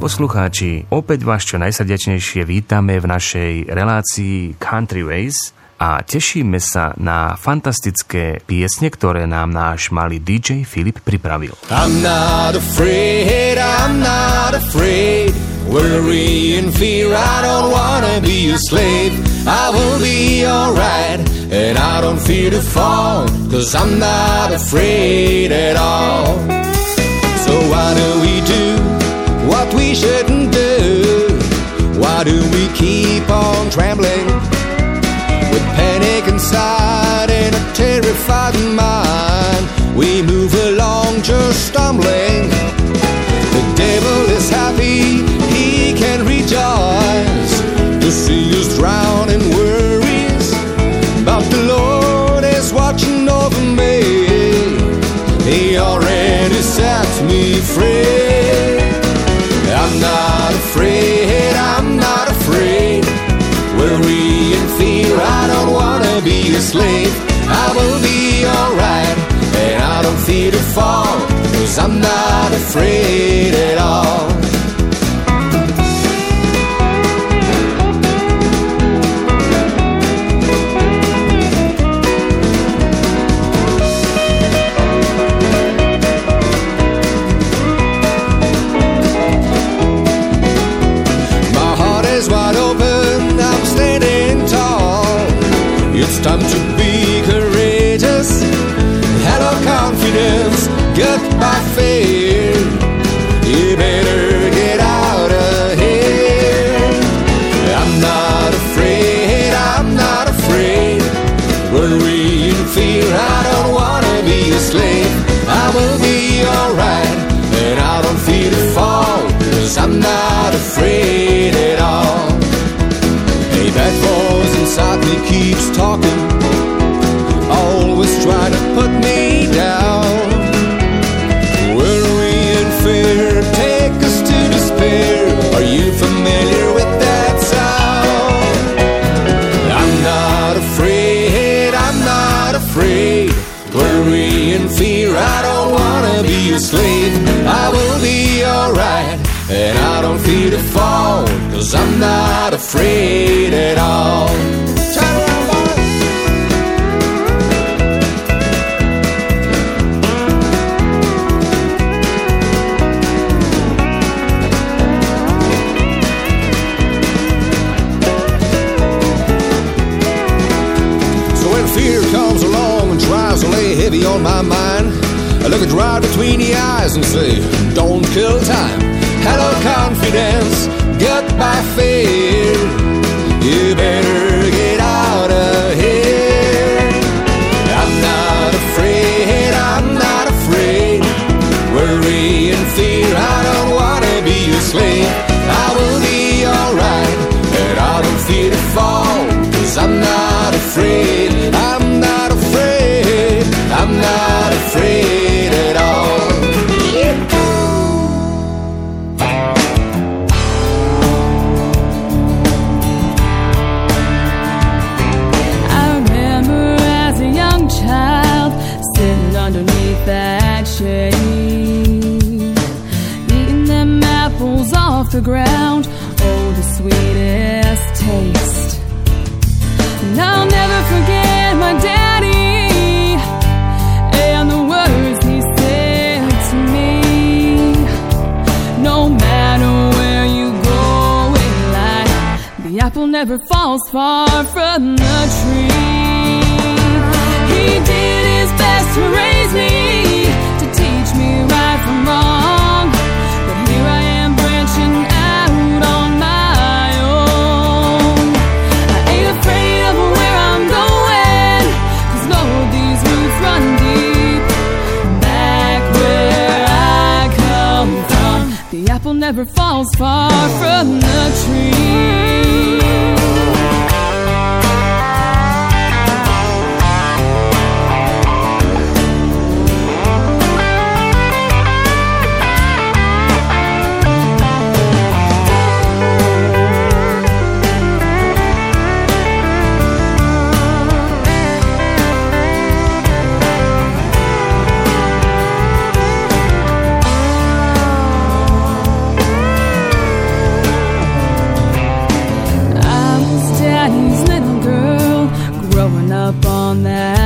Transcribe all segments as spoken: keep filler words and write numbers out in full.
poslucháči, opäť vás čo najsrdečnejšie vítame v našej relácii Country Ways a tešíme sa na fantastické piesne, ktoré nám náš malý dý džej Filip pripravil. I'm not afraid, I'm not afraid, worry and fear, I don't wanna be a slave. I will be alright, and I don't fear to fall, cause I'm not afraid at all. So why do we do what we shouldn't do? Why do we keep on trembling with panic inside and a terrified mind? We move along just stumbling. The devil is happy, he can rejoice to see us drown in worries, but the Lord is watching over me. He already set me free. I'm not afraid, I'm not afraid, worry and fear, I don't wanna be a slave. I will be alright, and I don't fear to fall, cause I'm not afraid at all. Time to be courageous. Hello confidence, goodbye fear. You better get out of here. I'm not afraid, I'm not afraid, worry and fear, I don't wanna be a slave. I will be alright, and I don't fear to fall, cause I'm not afraid at all. Hey, that voice inside me keeps talking, always trying to put me down. Worry and fear take us to despair. Are you familiar with that sound? I'm not afraid, I'm not afraid, worry and fear, I don't wanna be a slave. I will be alright, and I don't fear to fall, cause I'm not afraid at all. Heavy on my mind, I look it right between the eyes and say, don't kill time. Hello confidence, goodbye fear. You better get out of here. I'm not afraid, I'm not afraid, worry and fear, I don't wanna be a slave. I will be alright, and I don't fear to fall, cause I'm not afraid. I'm not afraid, I'm not afraid at all. I remember as a young child sitting underneath that shade, eating them apples off the ground. Oh, the sweetest taste. And I'll never forget my daddy and the words he said to me. No matter where you go in life, the apple never falls far from the tree. He did his best to raise me, to teach me right from wrong, but here I am branching out on my own. I ain't afraid of where I'm going, cause Lord, these roots run deep. Back where I come from, the apple never falls far from the tree.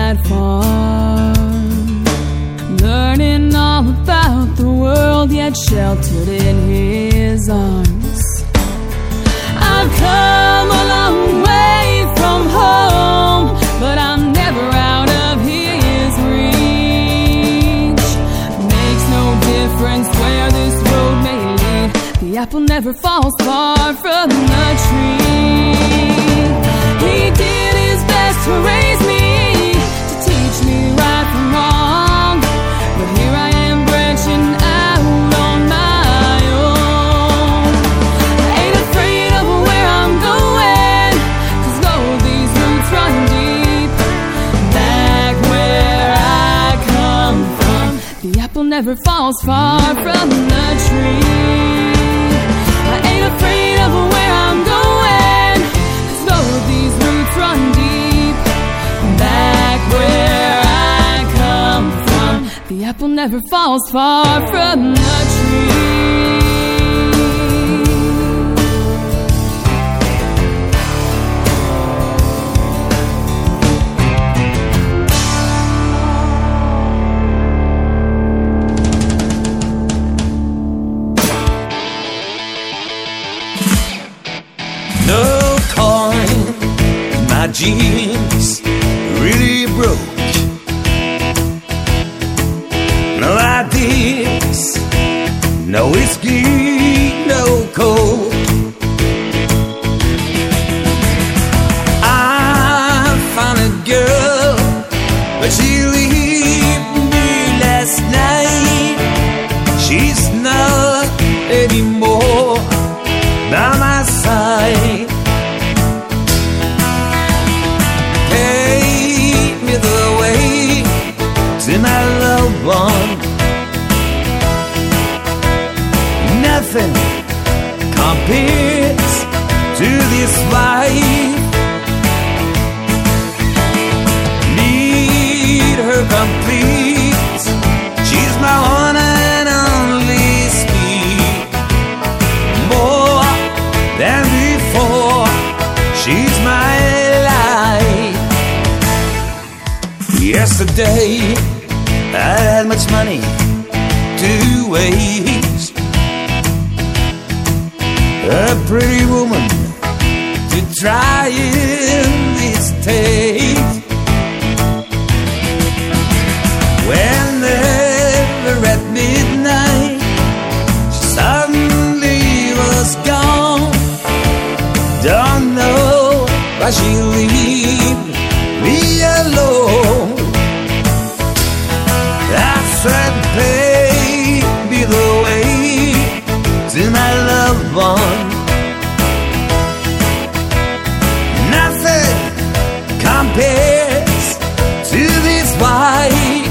that far, learning all about the world, yet sheltered in his arms. I've come a long way from home, but I'm never out of his reach. Makes no difference where this road may lead, the apple never falls far from the tree. He did his best to raise me, to teach me right from wrong, but here I am branching out on my own. I ain't afraid of where I'm going, 'cause though these roots run deep, back where I come from, the apple never falls far from the tree. I ain't afraid of where I'm going, 'cause though these roots run deep, back where I come from, the apple never falls far from the tree. No coin, my jeans really broke. No ideas, no whiskey, no coke. I found a girl, but she left me last night. She's not anymore by my side. Take me the way to my loved one. Nothing compares to this life. Need her complete. She's my one and only sweet. More than before, she's my life. Yesterday, I had much money to waste. A pretty woman to try in this taste. Whenever at midnight, she suddenly was gone. Don't know why she leave me alone. I said, baby, the way to my loved one. Nothing compares to this wife,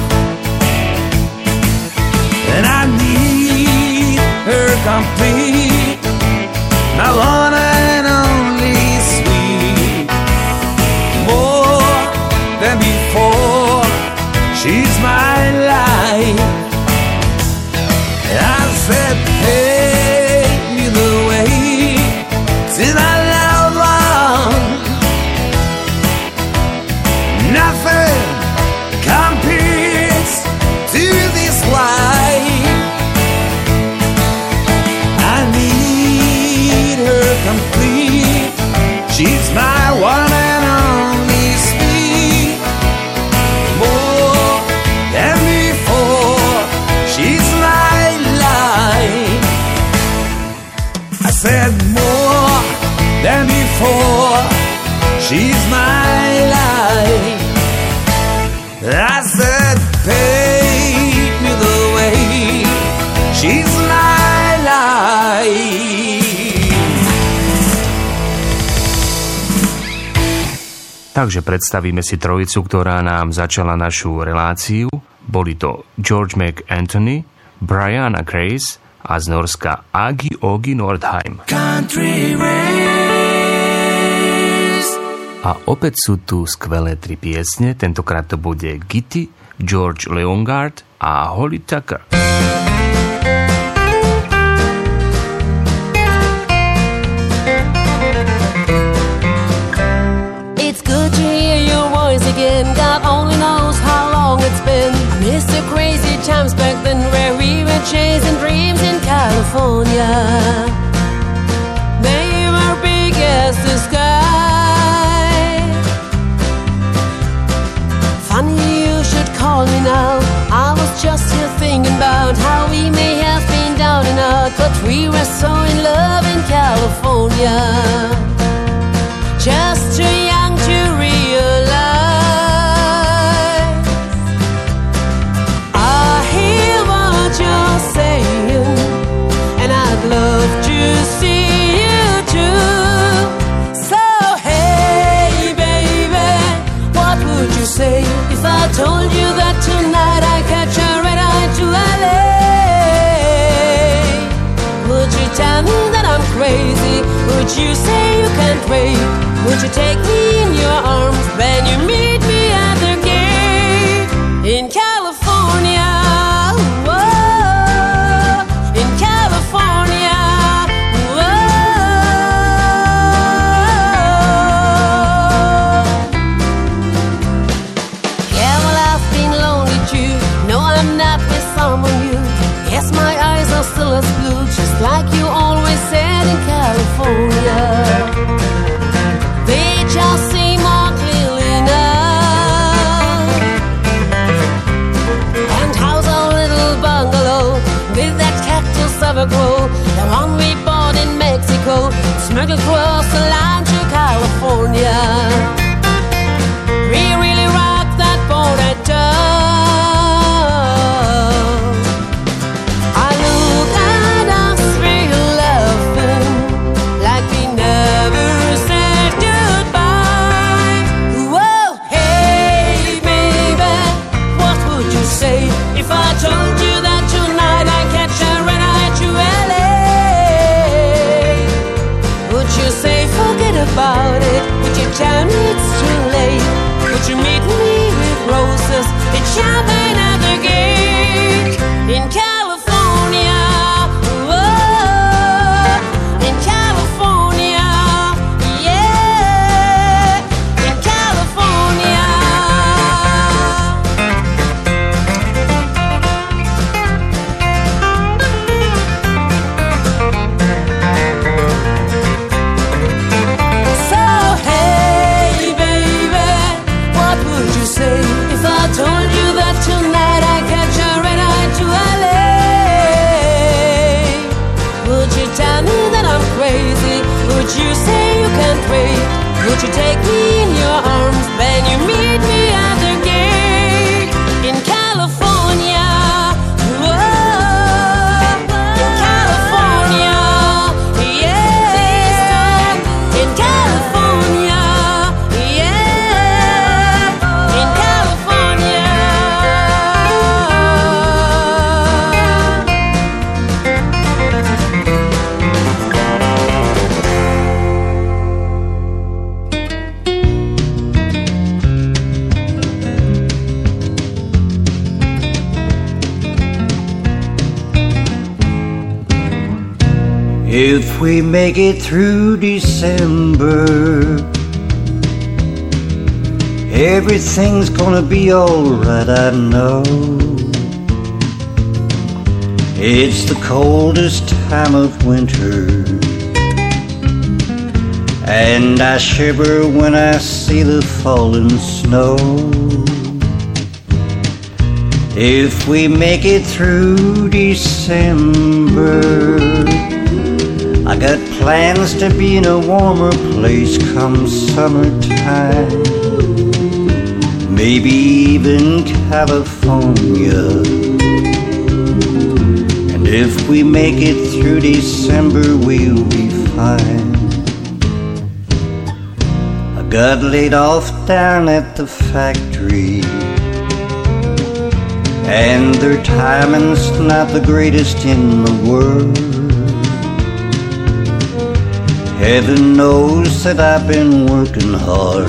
and I need her complete, my one and only sweet. More than before, she's my life. I said, take me the way to my loved one. Nothing compares to this life. I need her complete. She's my one and only sweet. More than before, she's my life. I said more than before, she's my life. I said take me the way, she's my life. Takže predstavíme si trojicu, ktorá nám začala našu reláciu. Boli to George McAnthony, Brianna Grace a z Norska Agi Ogi Nordheim. Country Race. A opäť sú tu skvelé tri piesne, tentokrát to bude Gitty, George Leongard a Holly Tucker. It's good to hear your voice again. God only knows California. They were big as the sky. Funny you should call me now. I was just here thinking about how we may have been down and out, but we were so in love in California. Just too young to realize. I hear what you're saying, and I'd love to see you too. So hey baby, what would you say if I told you that tonight I catch a red eye to L A? Would you tell me that I'm crazy? Would you say you can't wait? Would you take me in your arms when you meet me at the gate in California? Whoa, in California. Whoa. Yeah, well, I've been lonely too. No, I'm not with someone new. Yes, my eyes are still as blue, just like you always said in California. They just see more clearly now. And how's our little bungalow with that cactus everglow, the one we bought in Mexico, smuggled across the line to California? We really rocked that boat at dawn. I look at us real laughing like we never said goodbye. Whoa, hey baby, what would you say if I told you that tonight I catch a red eye to L A? Would you say forget about it? Would you tell me it's too late? Would you meet me with roses and champagne at the gate in California? Whoa, in California, yeah, in California. So hey baby, what would you say if I told you that tonight I catch a red eye to L A? Would you tell me that I'm crazy? Would you say you can't wait? Would you take me in your arms when you meet me at the gate in California? Whoa, in California, yeah, in California, yeah, in California. If we make it through December, everything's gonna be alright, I know. It's the coldest time of winter, and I shiver when I see the falling snow. If we make it through December, I got plans to be in a warmer place come summertime, maybe even California. And if we make it through December, we'll be fine. I got laid off down at the factory, and their timing's not the greatest in the world. Heaven knows that I've been working hard.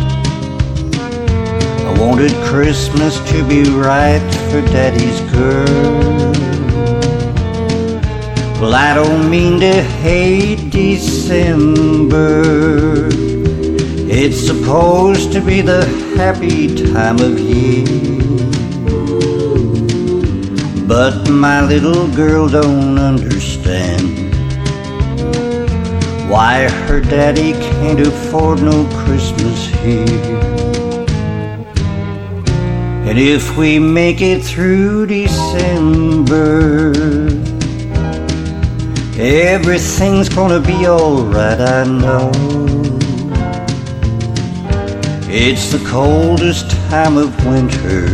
I wanted Christmas to be right for Daddy's girl. Well, I don't mean to hate December. It's supposed to be the happy time of year. but my little girl don't understand why her daddy can't afford no Christmas here. And if we make it through December, everything's gonna be alright, I know. It's the coldest time of winter,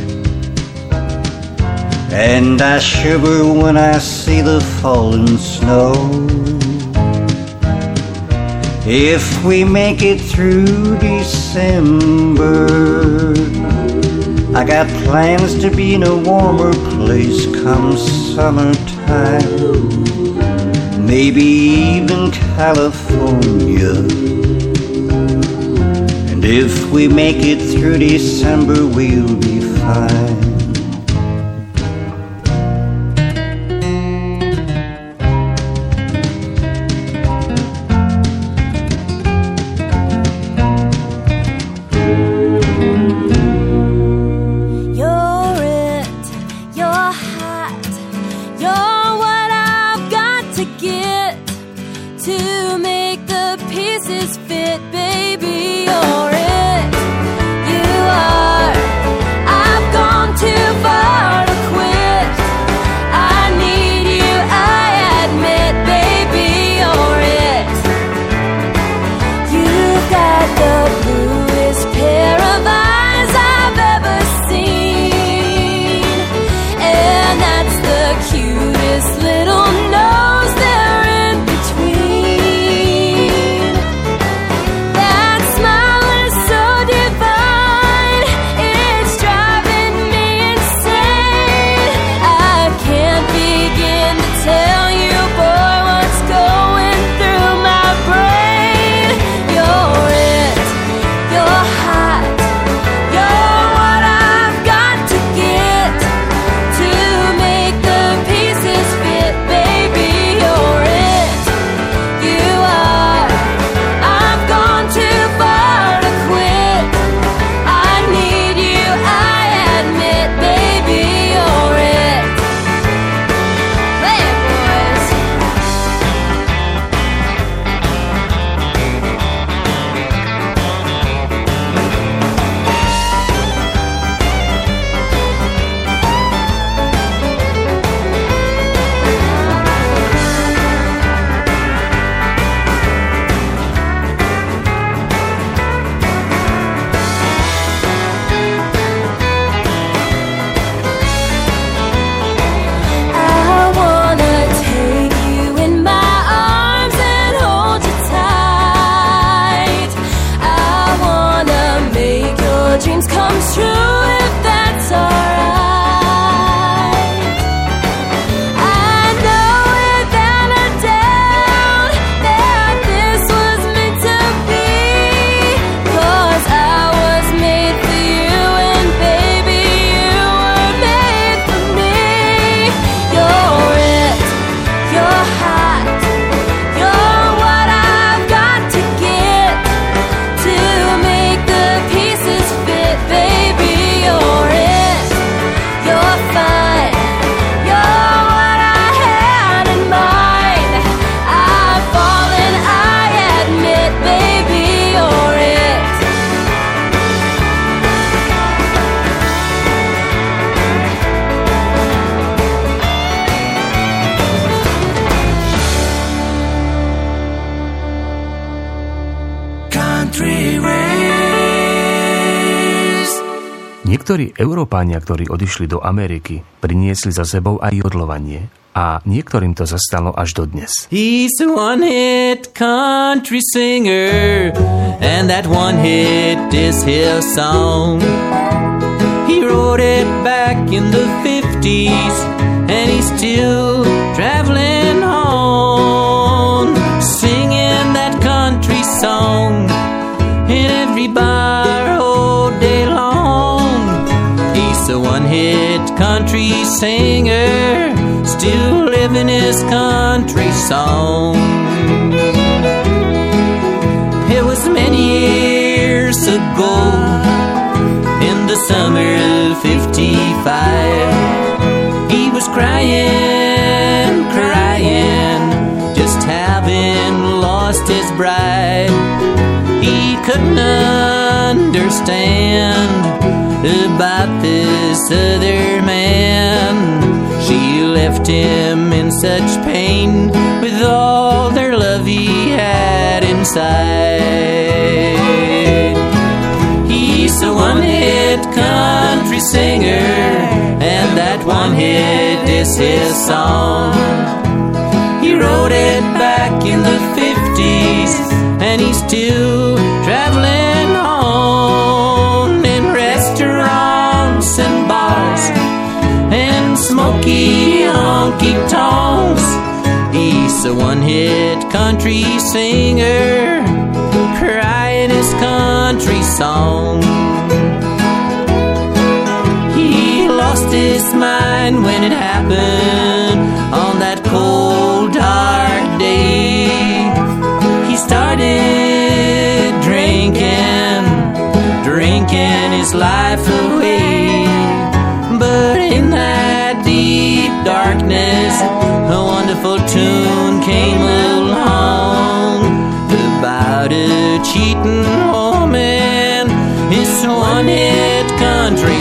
and I shiver when I see the falling snow. If we make it through December, I got plans to be in a warmer place come summertime, maybe even California. And if we make it through December, we'll be fine. Niektorí Európania, ktorí odišli do Ameriky, priniesli za sebou aj jodlovanie a niektorým to zastalo až do dnes. He's a one-hit country singer, and that one hit is his song. He wrote it back in the fifties, and he's still traveling on, singing that country song in every bar all day long. He's a one-hit country singer, still living his country song. It was many years ago, in the summer of fifty-five, he was crying, crying, just having lost his bride. He couldn't understand about this other man. She left him in such pain with all their love he had inside. He's a one-hit country singer, and that one hit is his song. He wrote it back in the fifties, and he's still traveling on in restaurants and bars and smoky honky-tonks. He's a one-hit country singer, crying his country song. He lost his mind when it happened on that cold, dark day. He started drinking, drinking his life away. But in that deep darkness, a wonderful tune came along about a cheating woman. It's a one-hit country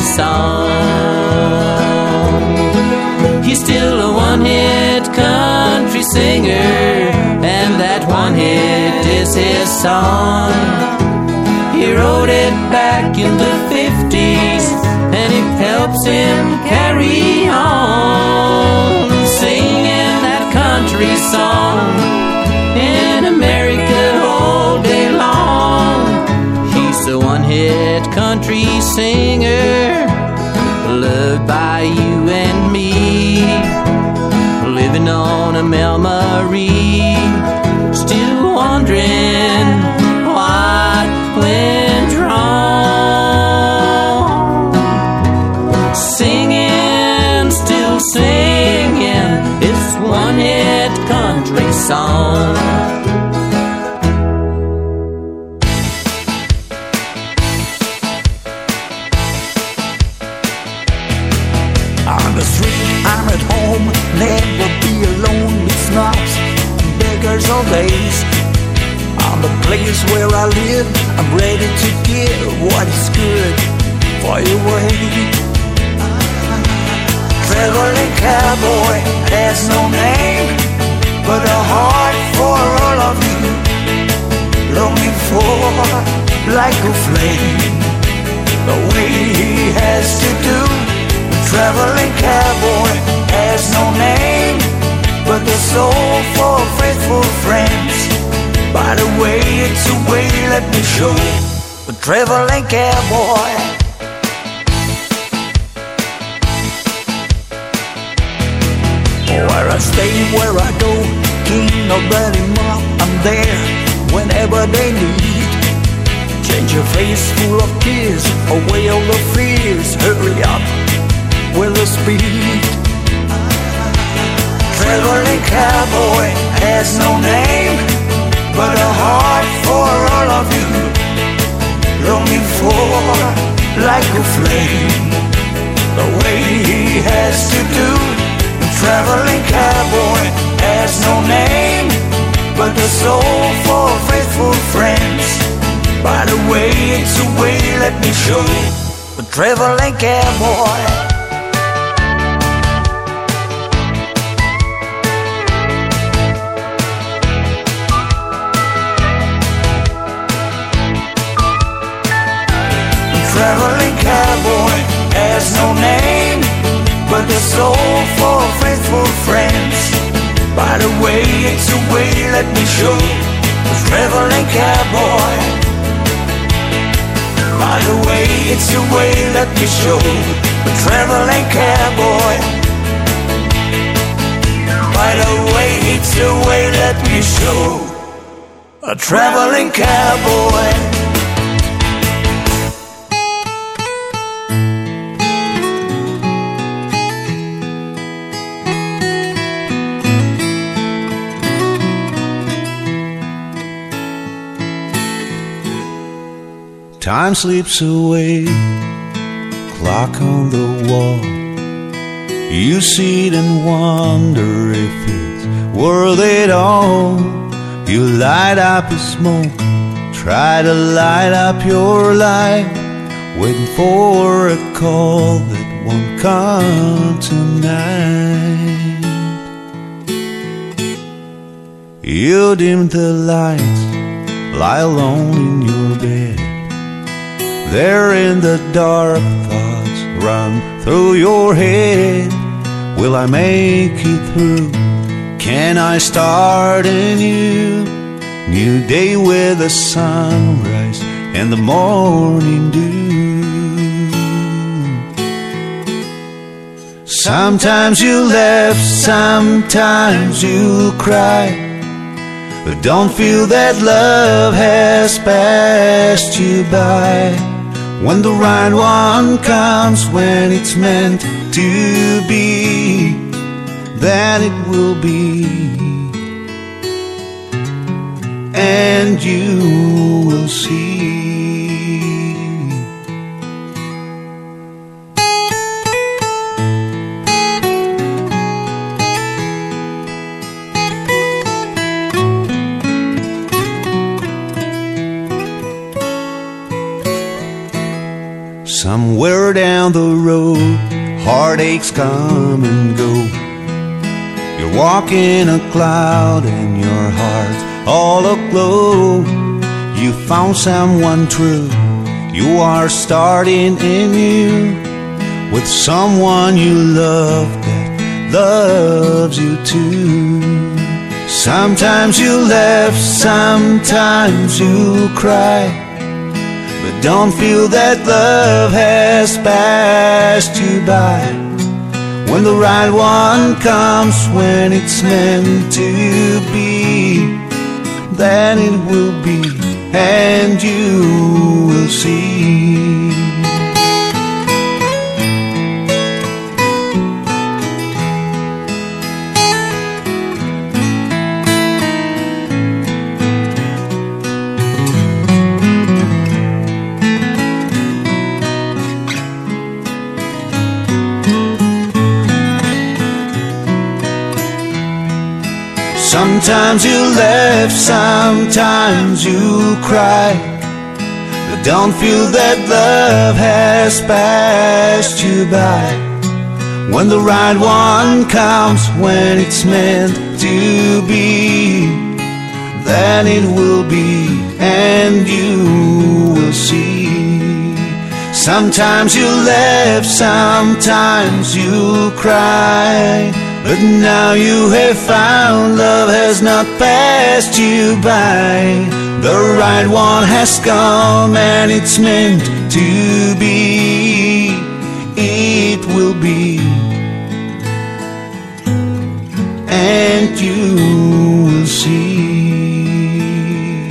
song. He's still a one-hit country singer, and that one hit is his song. He wrote it back in the fifties, and it helps him carry on, singing that country song in America all day long. He's a one-hit country singer, loved by you and me, living on a memory, still wondering what went wrong. Singing, still singing, it's one-hit country song. On the street, I'm at home, never be alone with snobs and beggars all days. On the place where I live, I'm ready to give what is good for your way. Traveling cowboy has no name, but a heart for all of you, longing for like a flame, the way he has to do. Traveling cowboy has no name, but the soul for faithful friends. By the way, it's a way, let me show. The traveling cowboy. Where I stay, where I go, king or bloody mob, I'm there whenever they need. Change your face full of tears, away all the fears. Hurry up with the speed. Traveling cowboy has no name, but a heart for all of you, longing for like a flame, the way he has to do. The traveling cowboy has no name, but the soul for faithful friends. By the way, it's a way, let me show. The traveling cowboy. Traveling cowboy has no name, but the soul for faithful friends. By the way, it's a way, let me show. The traveling cowboy. By the way, it's a way, let me show. The traveling cowboy. By the way, it's a way, let me show. A traveling cowboy. Time slips away, clock on the wall, You sit and wonder if it's worth it all. You light up a smoke, try to light up your life, waiting for a call that won't come tonight. You dim the lights, lie alone in your bed. There in the dark, thoughts run through your head. Will I make it through? Can I start a new, new day with the sunrise and the morning dew? Sometimes you laugh, sometimes you cry, but don't feel that love has passed you by. When the right one comes, when it's meant to be, then it will be, and you will see. Somewhere down the road, heartaches come and go. You're walking a cloud and your heart's all aglow. You found someone true, you are starting anew with someone you love that loves you too. Sometimes you laugh, sometimes you cry, but don't feel that love has passed you by. When the right one comes, when it's meant to be, then it will be, and you will see. Sometimes you laugh, sometimes you cry, but don't feel that love has passed you by. When the right one comes, when it's meant to be, then it will be, and you will see. Sometimes you laugh, sometimes you cry, but now you have found love has not passed you by. The right one has come and it's meant to be. It will be, and you will see.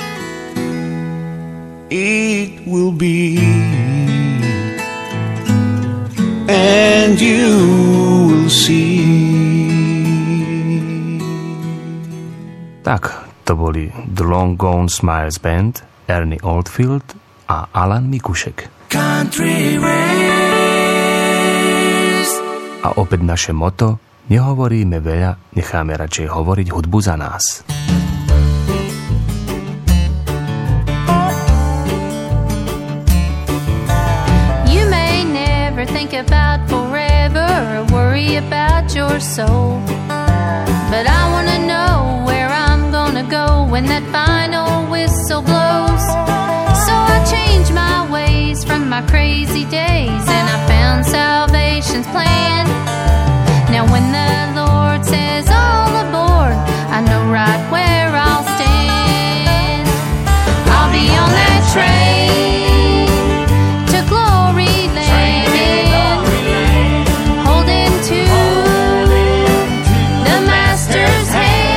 It will be, and you will see. Tak, to boli The Long Gone Smiles Band, Ernie Oldfield a Alan Mikušek. Country ways. A opäť naše moto: nehovoríme veľa, necháme radšej hovoriť hudbu za nás. You may never think about forever or worry about your soul, but I wanna know where I'm gonna go when that final whistle blows. So I changed my ways from my crazy days, and I found salvation's plan. Now when the Lord says all aboard, I know right where I'll stand. I'll be on that train to glory land, holding to the Master's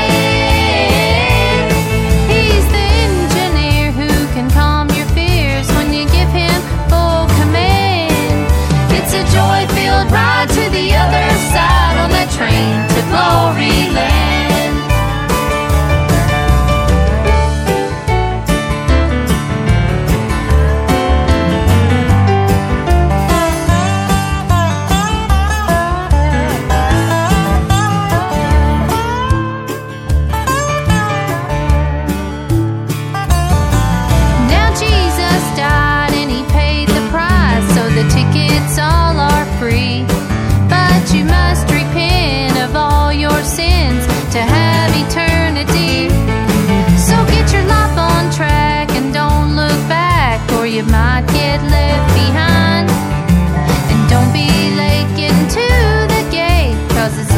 hand. He's the engineer who can calm your fears when you give him full command. It's a joy-filled ride to the other side on that train to glory land.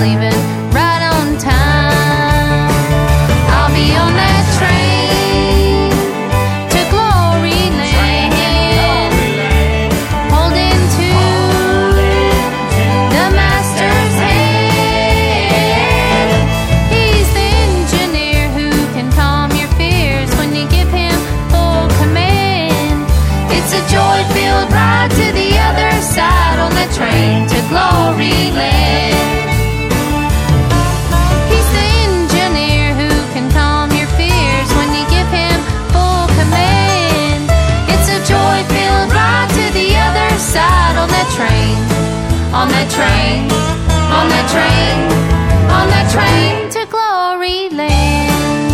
leaving right on time. I'll be on that train to Glory Land, holding to the Master's hand. He's the engineer who can calm your fears when you give him full command. It's a joy-filled ride to the other side on the train to Glory Land. He's the engineer who can calm your fears when you give him full command. It's a joy-filled ride to the other side on that train, on that train, on that train, on that train to Glory Land.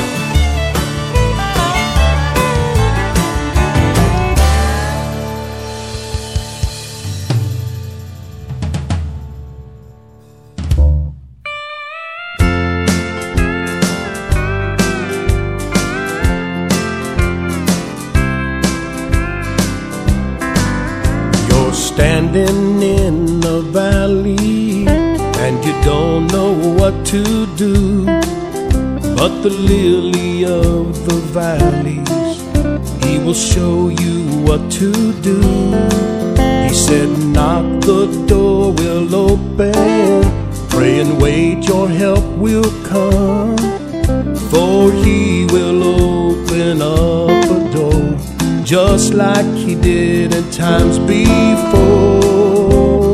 You're standing in the valley and you don't know what to do, but the lily of the valleys, he will show you what to do. He said, knock, the door will open, pray and wait, your help will come, for he will open up a door just like he did in times before.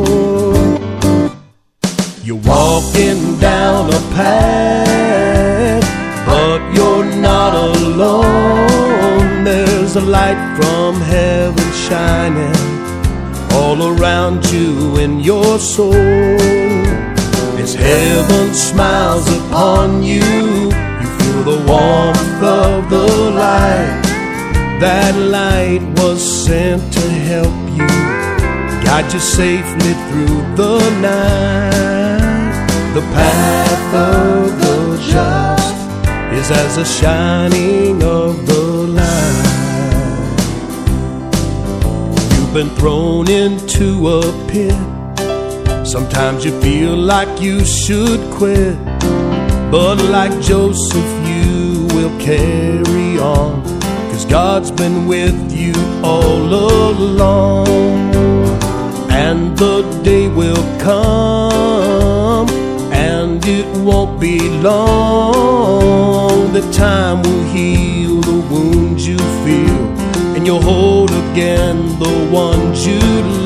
You're walking down a path, but you're not alone. There's a light from heaven shining all around you in your soul. As heaven smiles upon you, you feel the warmth of the light. That light was sent to help you, guide you safely through the night. The path of the just is as the shining of the light. You've been thrown into a pit. Sometimes you feel like you should quit, but like Joseph you will carry on, 'cause God's been with you all along. And the day will come, and it won't be long. The time will heal the wounds you feel, and you'll hold again the ones you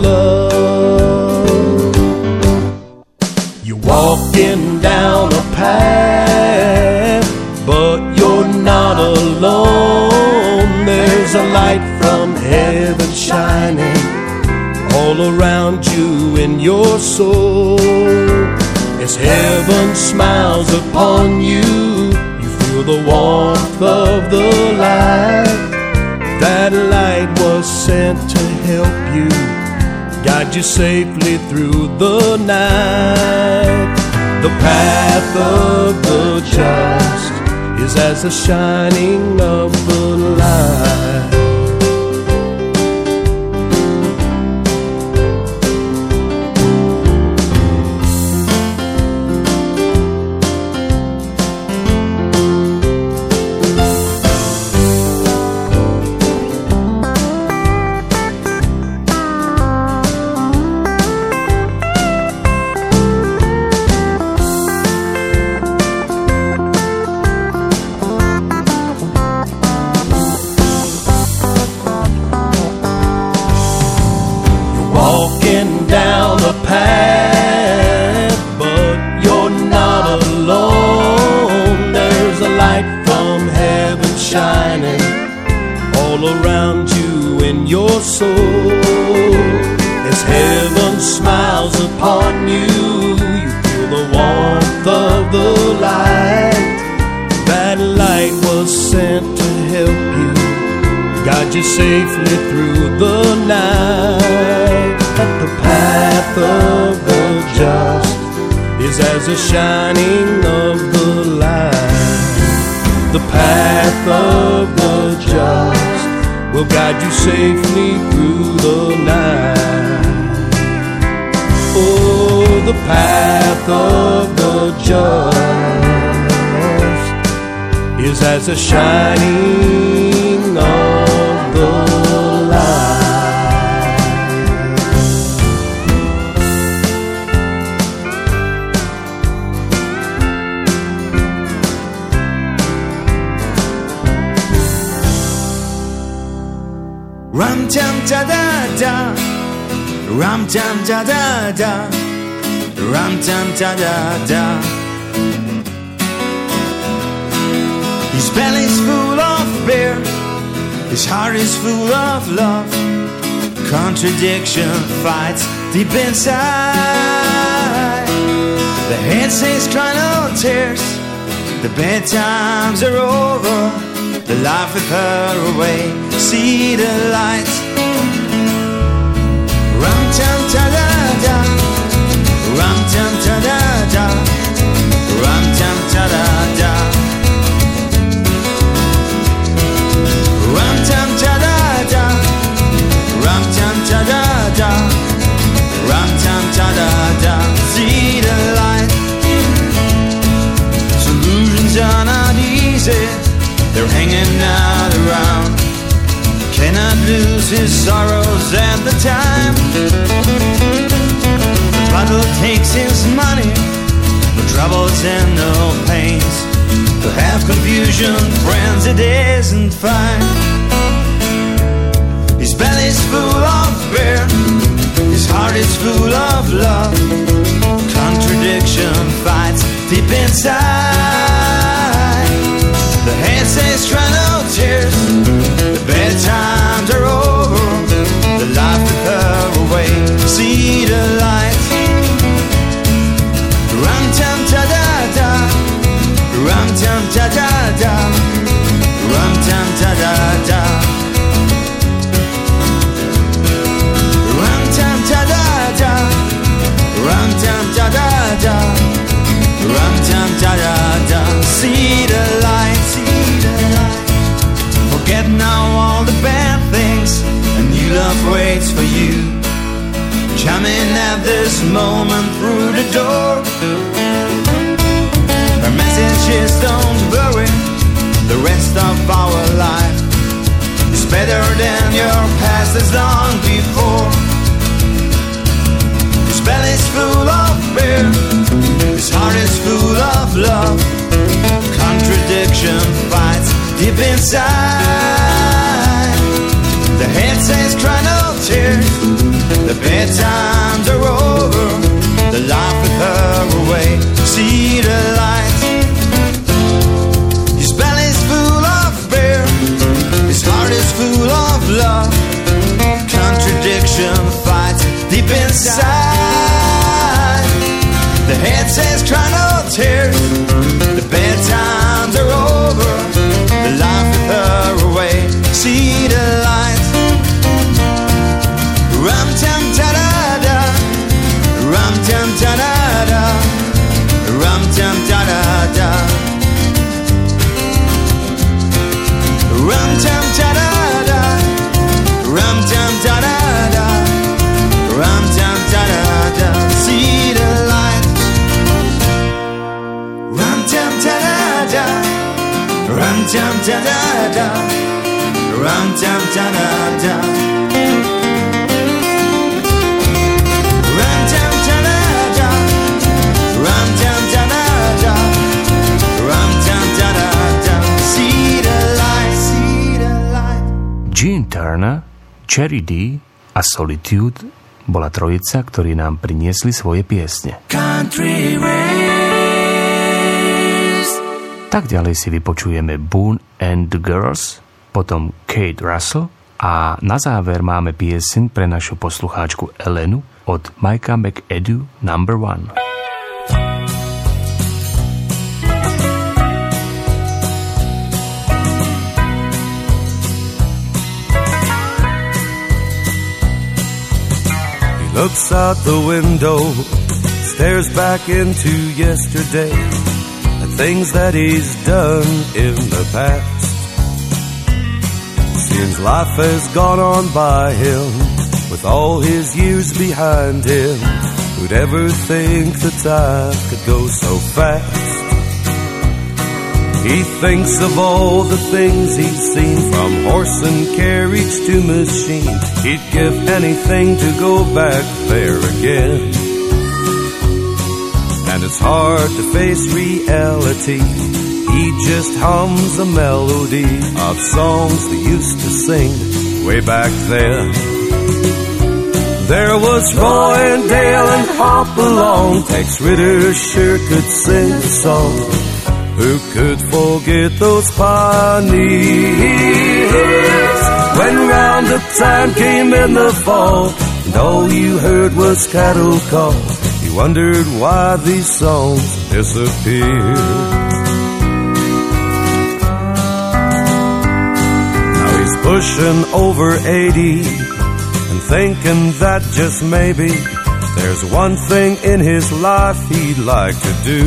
love. You're walking down a path, but you're not alone. There's a light from heaven shining all around you in your soul. As heaven smiles upon you, you feel the warmth of the light. That light was sent to help you, guide you safely through the night. The path of the just is as the shining of the light. Walking down a path, but you're not alone. There's a light from heaven shining all around you in your soul. As heaven smiles upon you, you feel the warmth of the light. That light was sent to help you, guide you safely through the night. The path of the just is as the shining of the light. The path of the just will guide you safely through the night. Oh, the path of the just is as a shining of the light. Ram tam ta da da, ram tam ta da da, ram tam ta da da. His belly's full of beer, his heart is full of love. Contradiction fights deep inside. The head says cry no tears, the bad times are over. The life with her away, see the light. Ram tam ta da da, ram tam ta da da, ram tam ta da da, ram tam ta da da, ram tam ta da da, ram tam ta da da. See the light. Solutions are not easy, they're hanging out around. Cannot lose his sorrows at the time. The bottle takes his money for troubles and no pains. To have confusion, friends, it isn't fine. His belly's full of beer, his heart is full of love. Contradiction fights deep inside. The head says try no tears, the bad times are over. The life with her away, see the light. Ram tam ta da da, ram tam ta da da, ram tam ta da da, ram tam ta da da, ram tam ta da da, ram tam ta da da. See the light, see the light. Forget now all the bad things, a new love waits for you. Coming at this moment through the door. Her message is don't worry, the rest of our life is better than your past is long before. His belly's full of beer, his heart is full of love. Contradiction fights deep inside. The head says cry no tears, the bad times are over. The life with her away, see the light. His belly's full of beer, his heart is full of love. Contradiction fights deep inside. The head says cry no tears, the bad times are over. The life with her away, see the light. Ram tam ta da da, ram tam ta da da, ram tam ta da da, ram tam ta da da, ram tam ta da da, ram tam ta da da. See the light. Ram tam ta da da, ram tam ta da da, ram tam ta da da, ram tam ta da da, ram tam ta da da, ram tam ta da da. See the light, see the light. Gene Turner, Cherry D a Solitude bola trojica, ktorí nám priniesli svoje piesne. Country ways. Tak ďalej si vypočujeme Boone and the Girls, potom Kate Russell a na záver máme pieseň pre našu poslucháčku Elenu od Micah McAdoo number one. Looks out the window, stares back into yesterday, the things that he's done in the past. Seems life has gone on by him, with all his years behind him, Who'd ever think the time could go so fast? He thinks of all the things he's seen, from horse and carriage to machine. He'd give anything to go back there again. And it's hard to face reality. He just hums a melody of songs they used to sing way back then. There was Roy and Dale and Hop Along. Tex Ritter sure could sing a song. Who could forget those pioneers? When roundup time came in the fall, and all you heard was cattle call, you wondered why these songs disappeared. Now he's pushing over eighty and thinking that just maybe there's one thing in his life he'd like to do.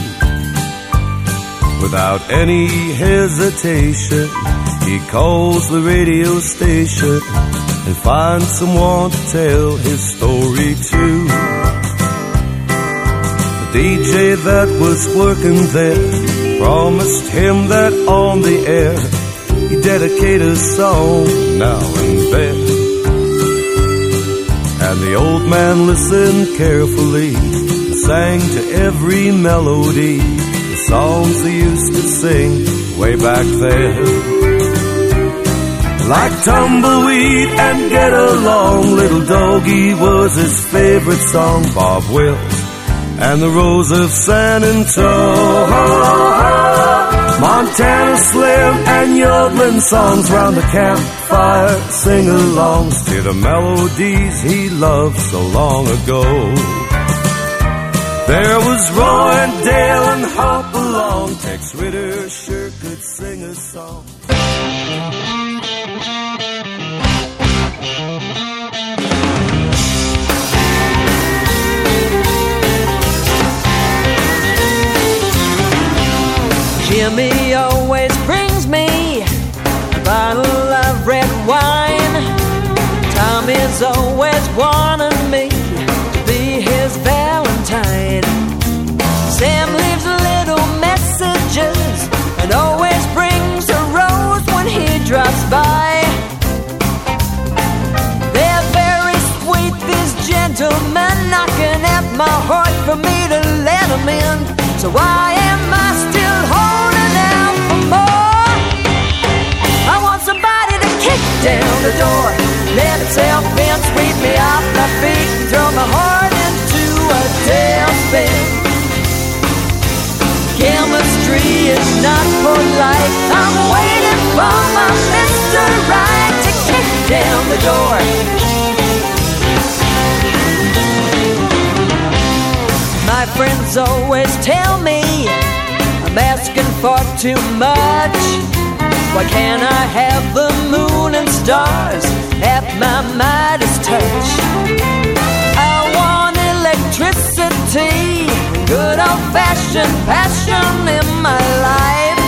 Without any hesitation, he calls the radio station and finds someone to tell his story to. The D J that was working there promised him that on the air he'd dedicate a song now and then. And the old man listened carefully and sang to every melody, songs they used to sing way back then. Like Tumbleweed and Get Along, Little Doggie was his favorite song. Bob Wills and the Rose of San Antonio, Montana Slim and yodeling songs round the campfire, sing-alongs to the melodies he loved so long ago. There was Roy and Dale and Hop Along. Tex Ritter sure could sing a song. Jimmy always brings me a bottle of red wine. Tommy's always wanted me to be his Valentine. Sam leaves little messages and always brings a rose when he drops by. They're very sweet, these gentlemen, knocking at my heart for me to let them in. So why am I still holding out for more? I want somebody to kick down the door, let itself in, sweep me off my feet, and throw my heart into a tailspin. Chemistry is not polite. I'm waiting for my Mister Right to kick down the door. My friends always tell me I'm asking for too much. Why can't I have the moon and stars at my Midas touch? I want electricity, good old-fashioned passion in my life.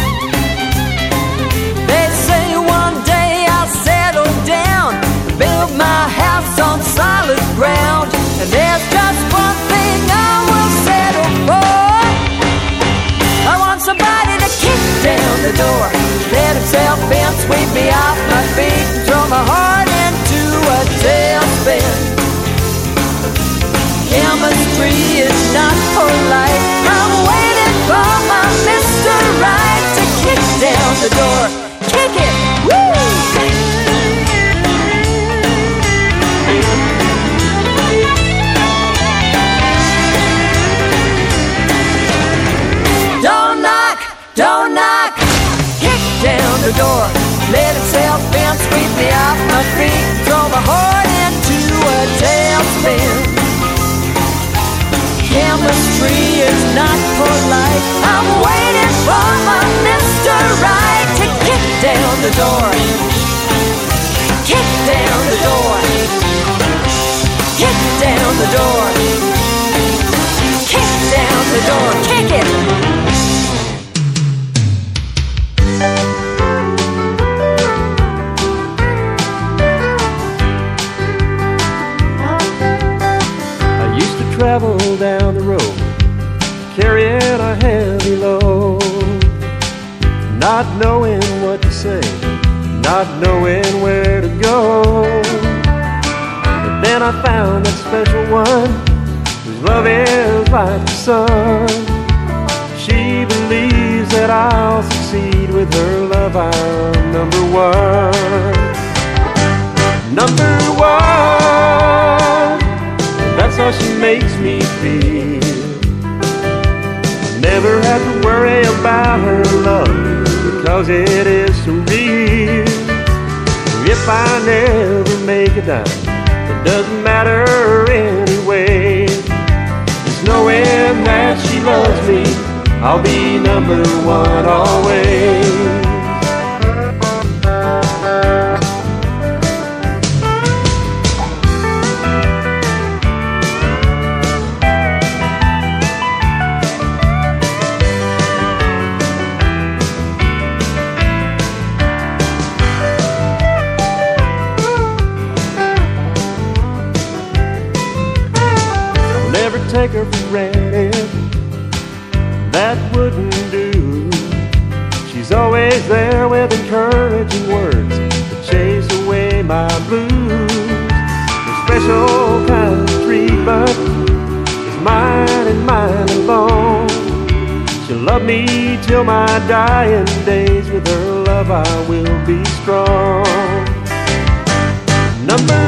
They say one day I'll settle down, build my house on solid ground, and there's just one thing I will settle for. I want somebody to kick down the door, let himself in, sweep me off my feet, and throw my heart into a tailspin. Chemistry is not polite. I'm waiting for my Mister Right to kick down the door. Kick it! Woo! Don't knock, don't knock. Kick down the door, let itself in, sweep me off my feet, throw my heart into a tailspin. Chemistry is not polite. I'm waiting for my Mister Right to kick down the door. Kick down the door. Kick down the door. Kick down the door. Kick it. I used to travel down the road, carrying a heavy load, not knowing what to say, not knowing where to go. But then I found that special one whose love is like the sun. She believes that I'll succeed with her love. I'm number one. Number one. That's how she makes me feel. Never have to worry about her love, because it is so real. If I never make a dime, it doesn't matter anyway. Just knowing that she loves me, I'll be number one always. Take her for granted, that wouldn't do. She's always there with encouraging words to chase away my blues. Her special kind of treatment is mine and mine alone. She'll love me till my dying days. With her love I will be strong. Number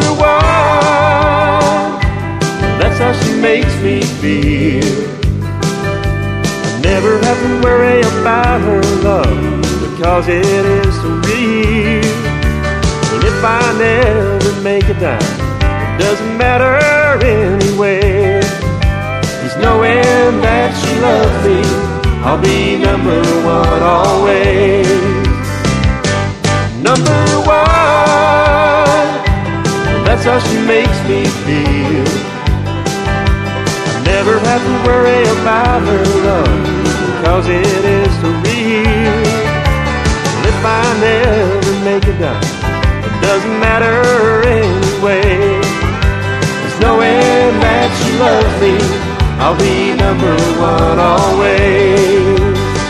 one, that's how she makes me feel. I never have to worry about her love, because it is so real. And if I never make a dime, it doesn't matter anyway. Just knowing that she loves me, I'll be number one always. Number one, that's how she makes me feel. Never have to worry about her love, because it is so real. And if I never make a dime, it doesn't matter anyway. Just knowing that she loves me, I'll be number one always.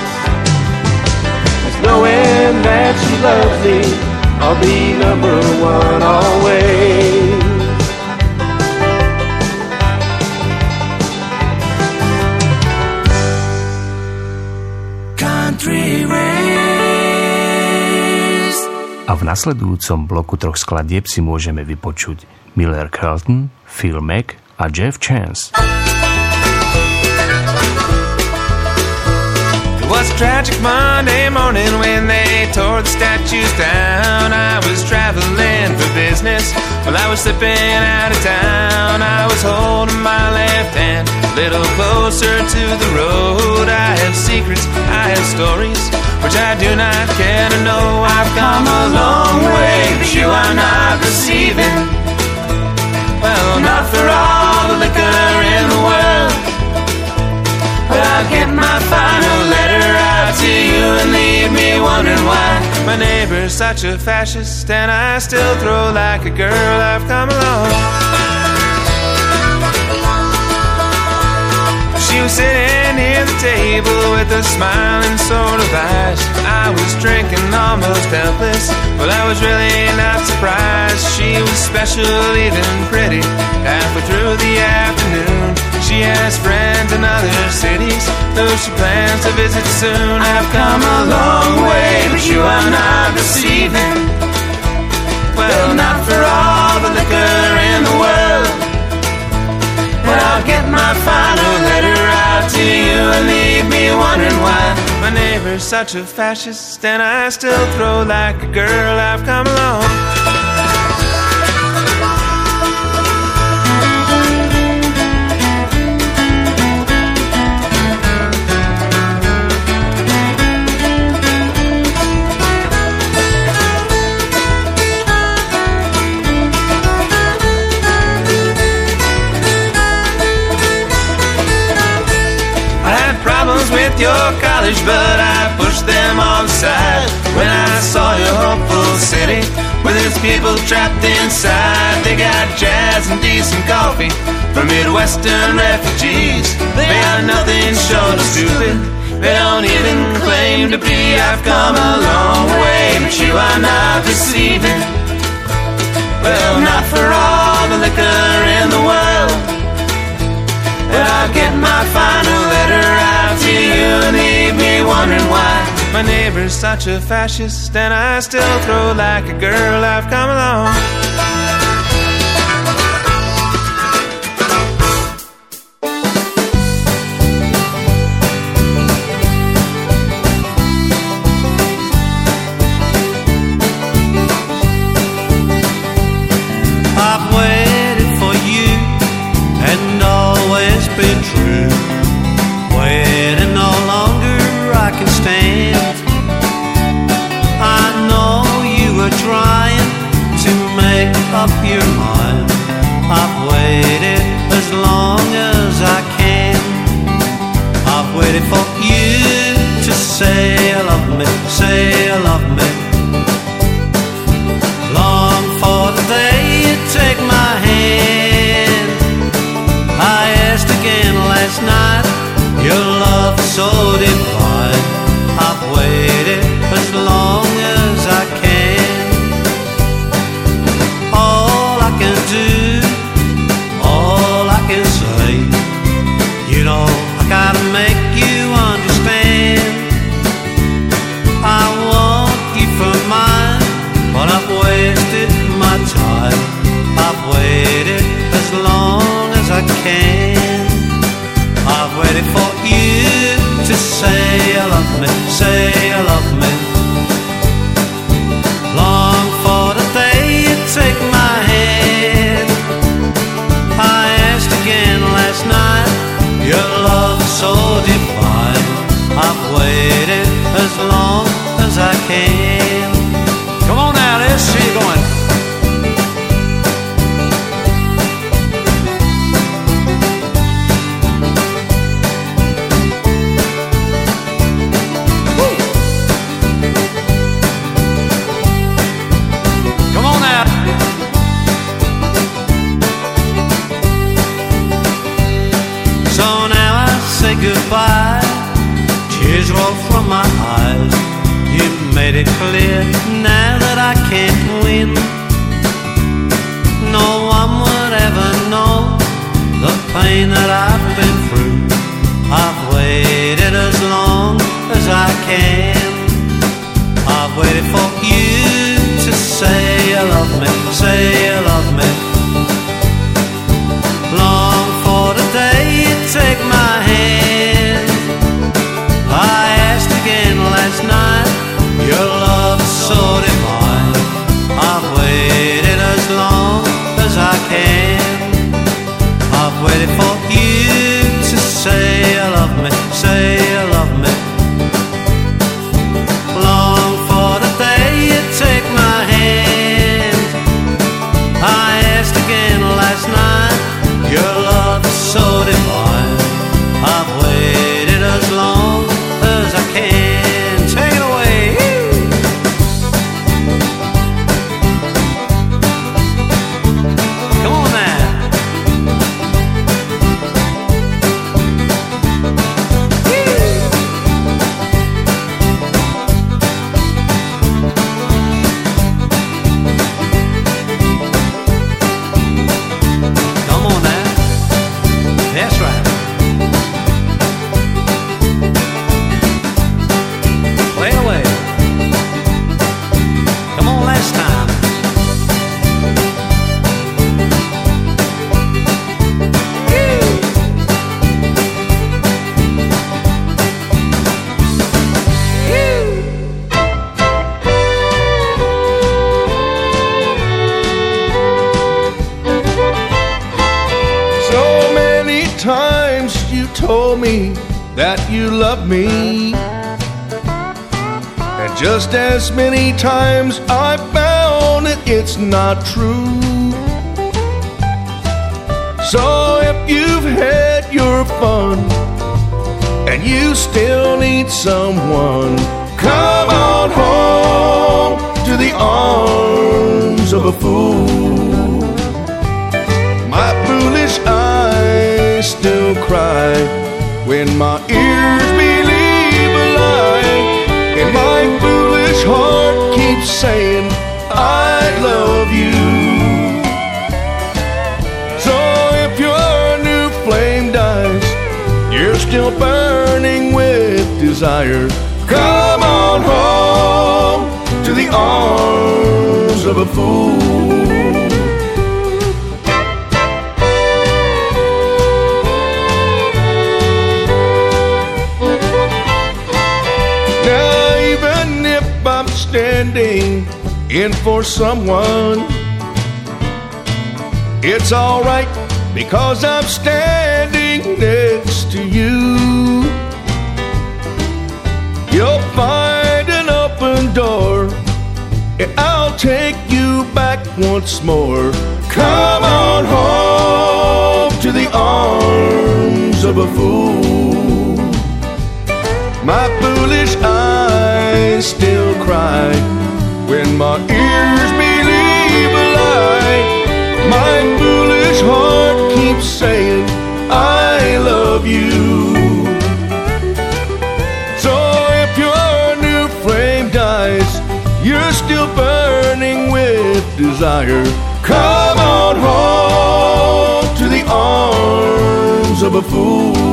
Just knowing that she loves me, I'll be number one always. A v nasledujúcom bloku troch skladieb si môžeme vypočuť Miller Carlton, Phil Mack a Jeff Chance. It was a tragic Monday morning when they tore the statues down. I was traveling for business while I was slipping out of town. I was holding my left hand a little closer to the road. I have secrets, I have stories which I do not care to know. I've come a long way, but you are not receiving. Well, not for all the liquor in the world, but I'll get my final letter out to you and leave me wondering why my neighbor's such a fascist and I still throw like a girl. I've come along. She was sitting near the table with a smiling sort of eyes. I was drinking almost helpless, but I was really not surprised. She was special, even pretty. Halfway through the afternoon, she has friends in other cities, though she plans to visit soon. I've come a long way, but you are not receiving. Well, not for all the liquor in the world, but I'll get my final letter out to you and leave me wondering why my neighbor's such a fascist and I still throw like a girl. I've come along. at your college, but I pushed them all aside when I saw your hopeful city with its people trapped inside. They got jazz and decent coffee for Midwestern refugees. They are nothing short of stupid. They don't even claim to be. I've come a long way, but you are not receiving. Well, not for all the liquor in the world. But I'll get my final letter out to you and leave me wondering why my neighbor's such a fascist and I still throw like a girl. I've come along. Been true, waiting no longer I can stand. I know you were trying to make up your mind. I've waited as long as I can. I've waited for you to say you love me, say you love me. Long for the day you take my hand. I asked again last night, your love so divine. I've waited as long as I can. All I can do, all I can say, you know I gotta make you understand. I want you for mine, but I've wasted my time. I've waited as long as I can. I've waited for you to say you love me, say you love me. Long for the day you take my hand. I asked again last night, your love so divine. I've waited as long as I can. Come on now, let's see you going. Goodbye, tears roll from my eyes. You've made it clear now that I can't win. No one would ever know the pain that I've been through. I've waited as long as I can. I've waited for you to say you love me, say you love me. Long for the day you take my hand. I asked again last night, your love so divine. I've waited as long as I can. I've waited for you to say you love me, say you love me. Long for the day you take my hand. I asked again last night, your love so divine. I've waited as long as I can. Take it away. Come on now. Come on now. That's right. Play away. Come on, last time. So many times you told me that you love me, and just as many times I found that it's not true. So if you've had your fun and you still need someone, come on home to the arms of a fool. My foolish eyes still cry when my ears believe a lie, and my foolish heart keeps saying I love you. So if your new flame dies, you're still burning with desire, come on home to the arms of a fool. Now even if I'm standing in for someone, it's alright because I'm standing next to you. You'll find an open door, and I'll take you back once more. Come on home to the arms of a fool. My foolish eyes still cry when my ears believe a lie. My foolish heart keeps saying I love you. So if your new flame dies, you're still burning with desire, come on home to the arms of a fool.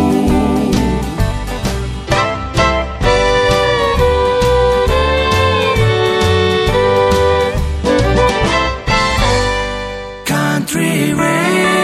Country ways.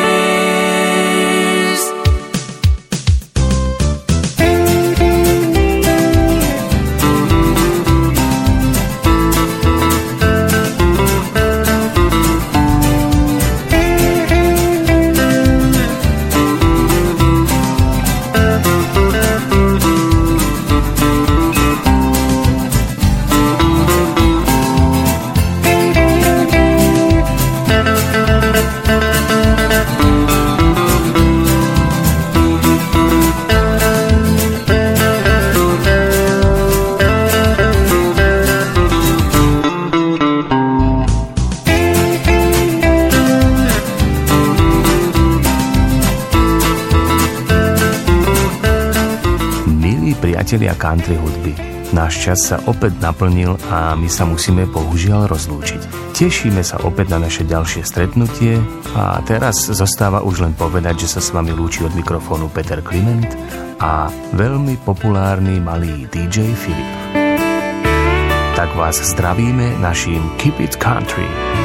Priatelia country hudby, náš čas sa opäť naplnil a my sa musíme bohužiaľ rozlúčiť. Tešíme sa opäť na naše ďalšie stretnutie a teraz zostáva už len povedať, že sa s vami lúči od mikrofónu Peter Kliment a veľmi populárny malý dý džej Filip. Tak vás zdravíme naším Keep It Country.